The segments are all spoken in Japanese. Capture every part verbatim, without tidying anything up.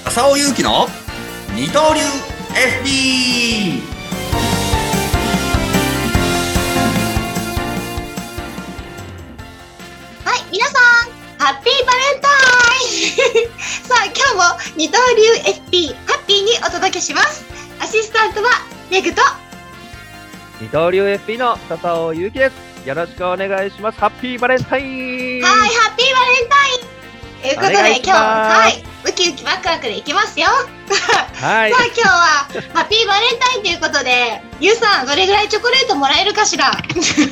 浅尾勇気の二刀流 エフディー。 はい、皆さんハッピーバレンタインさあ、今日も二刀流 エフディー ハッピーにお届けします。アシスタントはメグと二刀流 エフピー の笹尾ゆうきです。よろしくお願いします。ハッピーバレンタイン。 はい、ハッピーバレンタインということで、今日はいウキウキワクワクでいきますよはい、さあ今日はハッピーバレンタインということで、ゆうさんどれぐらいチョコレートもらえるかしら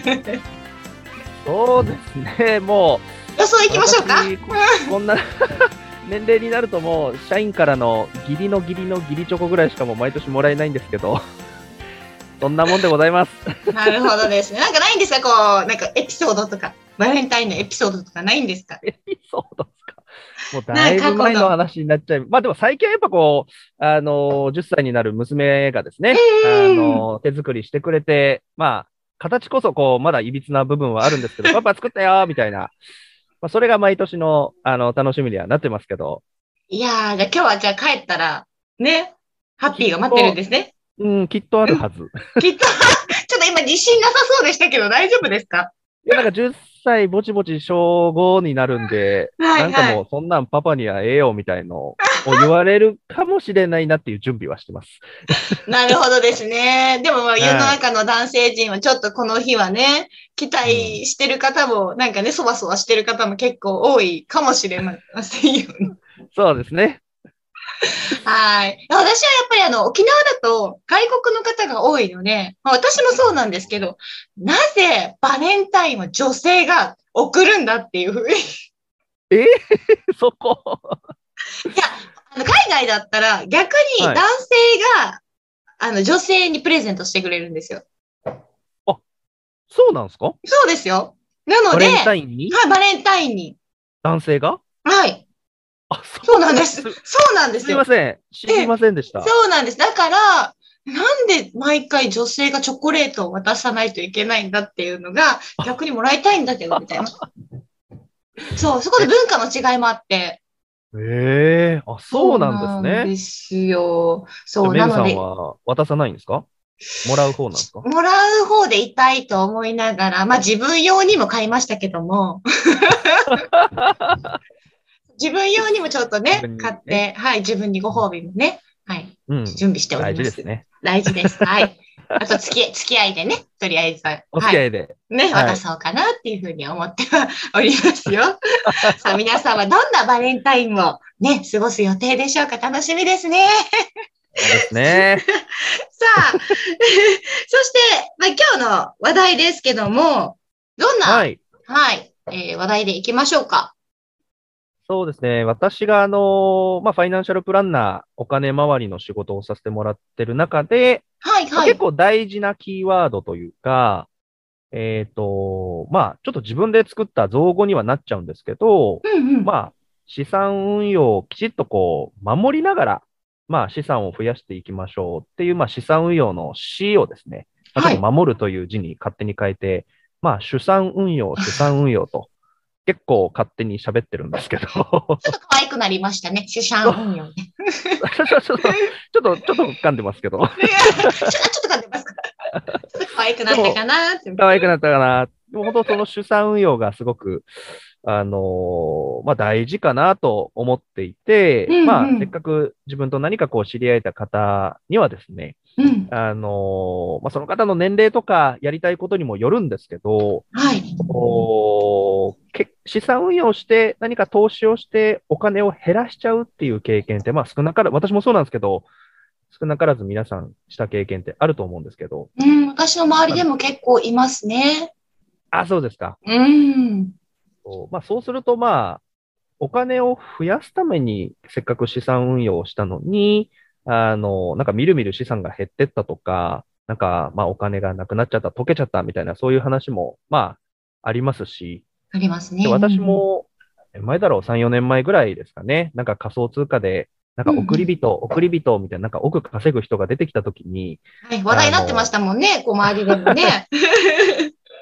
そうですね、もう予想いきましょうか。 こ, こんな年齢になるともう社員からの義理の義理の義理チョコぐらいしかもう毎年もらえないんですけどそんなもんでございますなるほどですね。なんかないんですか、こうなんかエピソードとか、バレンタインのエピソードとかないんですか。 エピソードですか。もうだいぶ前の話になっちゃいまあでも最近はやっぱこうあのじゅっさいになる娘がですね、あの手作りしてくれて、まあ形こそこうまだいびつな部分はあるんですけどパパ作ったよみたいな、まあ、それが毎年のあの楽しみにはなってますけど。 いやー、じゃあ今日はじゃあ帰ったらね、ハッピーが待ってるんですね。 うん、きっとあるはず。 きっとちょっと今自信なさそうでしたけど大丈夫ですか。 いや、なんかじゅっさいぼちぼち小ごになるんで、はい、はい、なんかもうそんなんパパにはええよみたいのを言われるかもしれないなっていう準備はしてます。 なるほどですね。でもまあ世の中の男性陣はちょっとこの日はね、期待してる方も、なんかね、そわそわしてる方も結構多いかもしれませんよね。 そうですね。 はい。私はやっぱりあの、沖縄だと外国の方が多いので、まあ、私もそうなんですけど、なぜバレンタインは女性が送るんだっていうふうに。 えー、そこいや、あの海外だったら逆に男性が、はい、あの女性にプレゼントしてくれるんですよ。 あ、そうなんですか。 そうですよ。なので、 バレンタインに、 はい、バレンタインに。 男性が、 はい。 あ、 そうなんです。そうなんですよ。 すみません。知りませんでした。 そうなんです。だから、なんで毎回女性がチョコレートを渡さないといけないんだっていうのが、逆にもらいたいんだけど、みたいな。そう、そこで文化の違いもあって。 ええー、あ、そうなんですね。 そうなんですよ。そう、 メグさんは渡さないんですか？もらう方なんですか？ もらう方でいたいと思いながら、まあ自分用にも買いましたけども。自分用にもちょっとね、買って、はい、自分にご褒美もね、はい、うん、準備しております。 大事ですね。 大事です。はい。あと付き、付き合いでね、とりあえずは。 お付き合いで。 ね、渡そうかなっていうふうに思ってはおりますよ。さあ、皆さんはどんなバレンタインをね、過ごす予定でしょうか。楽しみですね。 そうですね。 さあ、そして、まあ、今日の話題ですけども、どんな、はい、はい、えー、話題でいきましょうか。 そうですね。私が、あの、まあ、ファイナンシャルプランナー、お金回りの仕事をさせてもらってる中で、 はいはい、 まあ、結構大事なキーワードというか、えっと、まあ、ちょっと自分で作った造語にはなっちゃうんですけど、 うんうん、 まあ、資産運用をきちっとこう、守りながら、まあ、資産を増やしていきましょうっていう、まあ、資産運用の C をですね、まあ、ちょっと守るという字に勝手に変えて、はい、まあ、主産運用、主産運用と、結構勝手に喋ってるんですけど。ちょっと可愛くなりましたね、主産運用ね。 ちょっと、ちょっと噛んでますけど。 ちょっと噛んでますか。ちょっと可愛くなったかなって。 可愛くなったかな。でも本当その主産運用がすごく、あのー、まあ大事かなと思っていて、うんうん、まあせっかく自分と何かこう知り合えた方にはですね、うん、あのー、まあその方の年齢とかやりたいことにもよるんですけど、 はい、 おけ資産運用して何か投資をしてお金を減らしちゃうっていう経験って、まあ少なからず、私もそうなんですけど、少なからず皆さんした経験ってあると思うんですけど。 うん、私の周りでも結構いますね。 あ、そうですか。 うん。 そう、まあ、そうすると、まあ、お金を増やすためにせっかく資産運用をしたのに、あの、なんかみるみる資産が減ってったとか、なんか、まあ、お金がなくなっちゃった、溶けちゃったみたいな、そういう話も、まあ、ありますし。 ありますね。 で、私も、前だろう、さん、よねんまえぐらいですかね。なんか仮想通貨で、なんか送り人、うんうん、送り人みたいな、なんか億稼ぐ人が出てきたときに。 はい、話題になってましたもんね、こう周りでもね。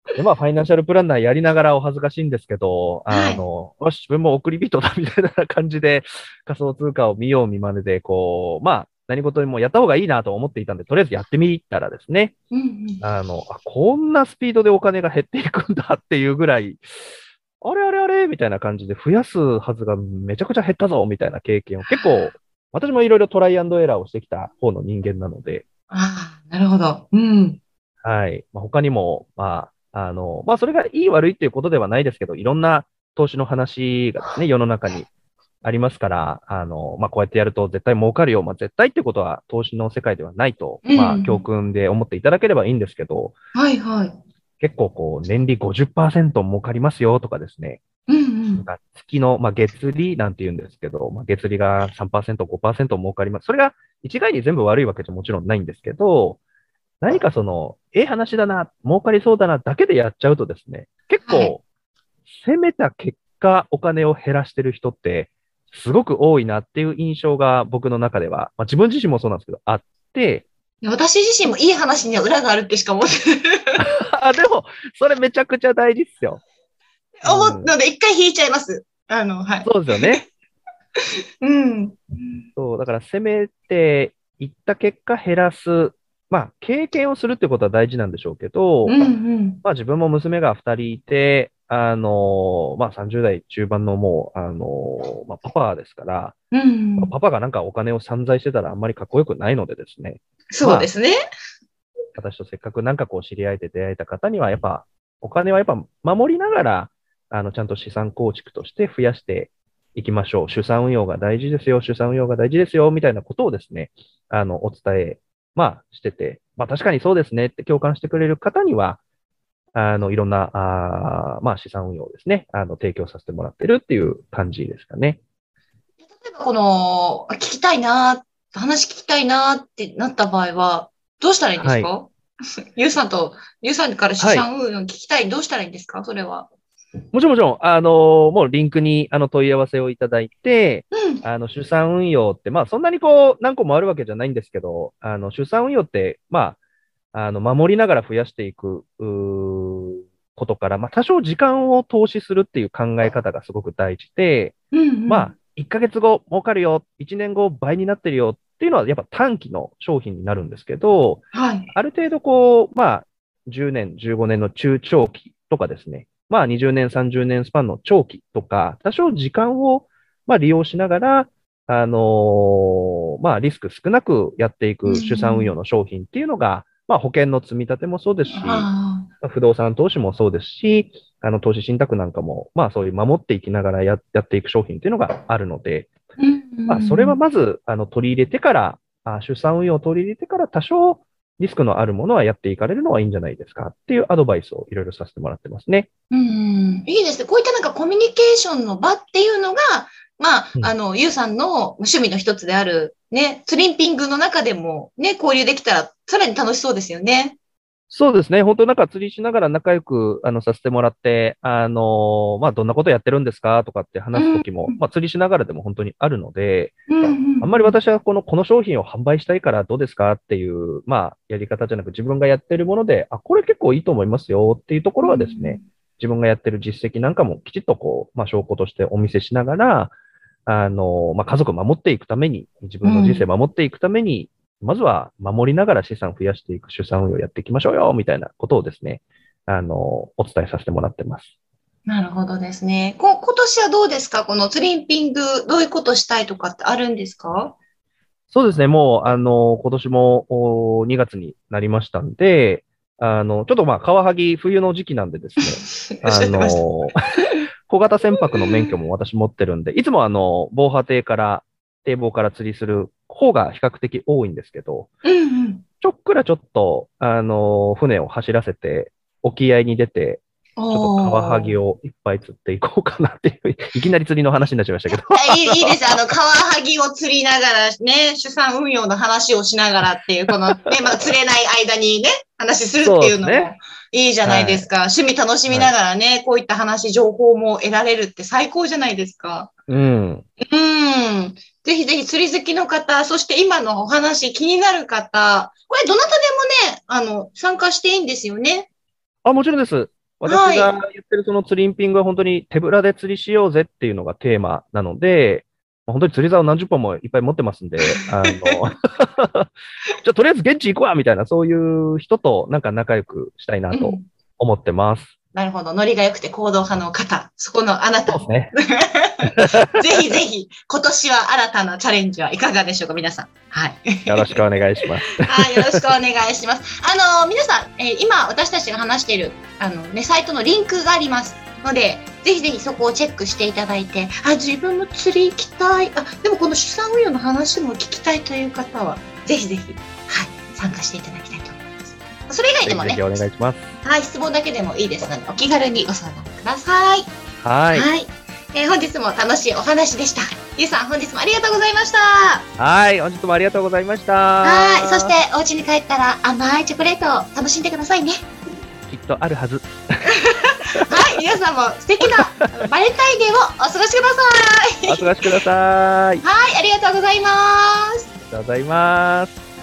で、まあ、ファイナンシャルプランナーやりながらお恥ずかしいんですけど、 はいあの、よし、自分も送り人だみたいな感じで仮想通貨を見よう見まねで、こう、まあ、何事にもやった方がいいなと思っていたんで、とりあえずやってみたらですね、 うんうんあの、あ、こんなスピードでお金が減っていくんだっていうぐらい、あれあれあれみたいな感じで増やすはずがめちゃくちゃ減ったぞみたいな経験を結構、私もいろいろトライアンドエラーをしてきた方の人間なので、 ああ、なるほど。うん。 はい。まあ、他にも、まあ、あの、まあ、それがいい悪いっていうことではないですけど、いろんな投資の話がですね、世の中にありますから、あの、まあ、こうやってやると絶対儲かるよ。まあ、絶対ってことは投資の世界ではないと、 うんまあ、教訓で思っていただければいいんですけど、 はいはい。 結構こう、年利ごじゅっパーセント儲かりますよとかですね、 うんうんなんか月の、まあ、月利なんて言うんですけど、まあ、月利がさんパーセント、ごパーセント儲かります。それが一概に全部悪いわけじゃもちろんないんですけど、何かその、ええ話だな、儲かりそうだな、だけでやっちゃうとですね、結はい。 構、攻めた結果、お金を減らしてる人って、すごく多いなっていう印象が僕の中では、まあ、自分自身もそうなんですけど、あって、 私自身もいい話には裏があるってしか思ってあ、でも、それめちゃくちゃ大事っすよ。 思ううん。 ので一回引いちゃいます。あの、はい。 そうですよね。 うん。 そう、だから攻めていった結果減らす。まあ、経験をするってことは大事なんでしょうけど、 うんうん。 まあ自分も娘がふたりいて、あの、まあさんじゅう代中盤のもう、あの、まあパパですから、 うん。 まあパパがなんかお金を散財してたらあんまりかっこよくないのでですね。まあ、 そうですね。 私とせっかくなんかこう知り合えて出会えた方には、やっぱ、お金はやっぱ守りながら、あの、ちゃんと資産構築として増やしていきましょう。資産運用が大事ですよ、資産運用が大事ですよ、みたいなことをですね、あの、お伝え、まあ、してて、まあ確かにそうですねって共感してくれる方には、あの、いろんな、あーまあ資産運用をですね、あの、提供させてもらってるっていう感じですかね。 例えばこの、聞きたいな、話聞きたいなってなった場合は、どうしたらいいんですはい。 か？ゆうさんと、ゆうさんから資はい。 産運用聞きたい。どうしたらいいんですか？それは。 もちろん、もちろん、あのーもうリンクにあの問い合わせをいただいて、 うん。 あの、出産運用って、まあ、そんなにこう、何個もあるわけじゃないんですけど、あの、出産運用って、まあ、あの、守りながら増やしていく、うーことから、まあ、多少時間を投資するっていう考え方がすごく大事で、 うんうまあ、 ん。 いっかげつご儲かるよ、いちねんご倍になってるよっていうのは、やっぱ短期の商品になるんですけど、 はい。 ある程度こう、まあ、じゅうねん、じゅうごねんの中長期とかですね、まあにじゅうねん、さんじゅうねんスパンの長期とか、多少時間を、まあ、利用しながら、あのーまあリスク少なくやっていうく資産運用ん。 の商品っていうのが、まあ保険の積み立てもそうですし、 ああ。 不動産投資もそうですし、あの投資信託なんかも、まあそういう守っていきながらや、やっていく商品っていうのがあるので、 うんうまあそれはん。 まず、あの取り入れてから、あ出産運用を取り入れてから多少リスクのあるものはやっていかれるのはいいんじゃないですかっていうアドバイスをいろいろさせてもらってますね。 うん。いいですね。こういったなんかコミュニケーションの場っていうのが、まあ、 うん。 あの、ゆうさんの趣味の一つである、ね、ツリンピングの中でもね、交流できたら、さらに楽しそうですよね。 そうですね。本当なんか釣りしながら仲良く、あの、させてもらって、あのまあ、どんなことやってるんですかとかってうん。 話すときも、まあ、釣りしながらでも本当にあるので、 うんうんあんまりうん。 私はこの、この商品を販売したいからどうですかっていう、まあ、やり方じゃなく自分がやってるもので、あ、これ結構いいと思いますよっていうとこうろはですね、 ん自分がやってる実績なんかもきちっとこう、まあ、証拠としてお見せしながら、あの、まあ、家族を守っていくために、自分の人生をうん。 守っていくために、まずは守りながら資産を増やしていく出産運用をやっていきましょうよ、みたいなことをですね、あの、お伝えさせてもらってます。 なるほどですね。こ、今年はどうですか？このツリンピング、どういうことしたいとかってあるんですか？ そうですね、もう、あの、今年もおにがつになりましたんで、あの、ちょっとまあ、カワハギ冬の時期なんでですね、 おっしあゃってました。 の、小型船舶の免許も私持ってるんで、いつもあの、防波堤から、堤防から釣りする方が比較的多いんですけど、 うんうん。 ちょっくらちょっと、あの、船を走らせて、沖合に出て、ちょっとカワハギおー。 をいっぱい釣っていこうかなっていう、いきなり釣りの話になっちゃいましたけど。 あいい、いいです。あの、カワハギを釣りながらね、主産運用の話をしながらっていう、このね、まあ、釣れない間にね、話するってそういうのもですね。 いいじゃないはい。 ですか。趣味楽しみはい。 ながらね、こういった話、情報も得られるって最高じゃないですか。 うん。 うん。ぜひぜひ釣り好きの方、そして今のお話気になる方、これどなたでもね、あの、参加していいんですよね。 あ、もちろんです。 私が言ってるその釣りンピングは本当に手ぶらで釣りしようぜっていうのがテーマなので、本当に釣り竿何十本もいっぱい持ってますんで、あの、じゃあとりあえず現地行くわみたいな、そういう人となんか仲良くしたいなと思ってます。うん、 なるほど。ノリが良くて行動派の方、そこのあなた。 そうですね。 ぜひぜひ、今年は新たなチャレンジはいかがでしょうか、皆さん。はい。 よろしくお願いします。 はい、よろしくお願いします。あの、皆さん、えー、今私たちが話している、あのね、サイトのリンクがありますので、ぜひぜひそこをチェックしていただいて、あ、自分も釣り行きたい。あ、でもこの資産運用の話も聞きたいという方は、ぜひぜひ、はい、参加していただきたいと思います。それ以外でもね、 ぜひぜひお願いします。 はい、質問だけでもいいですので、お気軽にご相談ください。 はい。 はい。えー、本日も楽しいお話でした。ゆうさん、本日もありがとうございました。 はい、本日もありがとうございました。 はい、そしてお家に帰ったら甘いチョコレートを楽しんでくださいね。 きっとあるはず。 はい、皆さんも素敵なバレンタインデーをお過ごしください。 お過ごしください。 はい、ありがとうございます。 ありがとうございます。